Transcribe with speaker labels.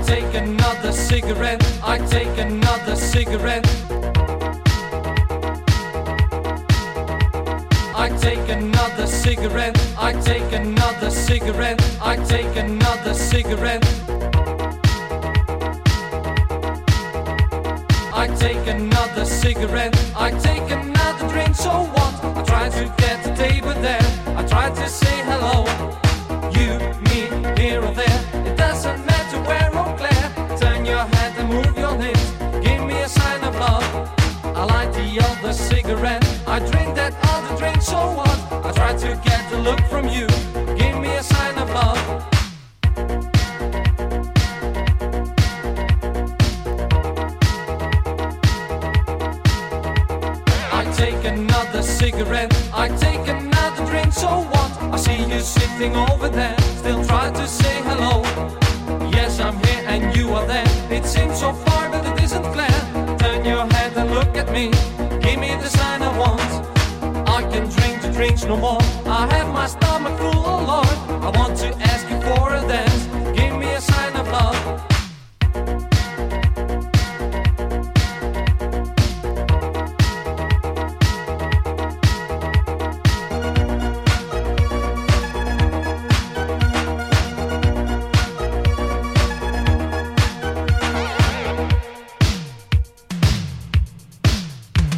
Speaker 1: take another cigarette. I take another cigarette. I take another cigarette. I take another cigarette. I take another cigarette. I take another cigarette. I take another drink. So what? I try to get the table there. I try to say hello. You, me, here or there. It doesn't matter where or where. Turn your head and move your lips. Give me a sign of love. I light the other cigarette. I drink that other drink. So what? I try to get the look from you. Give me a sign of love. I take another cigarette. I take another drink. So what? I see you sitting over there. Still try to say hello. Yes, I'm here and you are there. It seems so far, but it isn't clear. Turn your head and look at me. Give me the sign I want. I can drink the drinks no more. I have my stuff.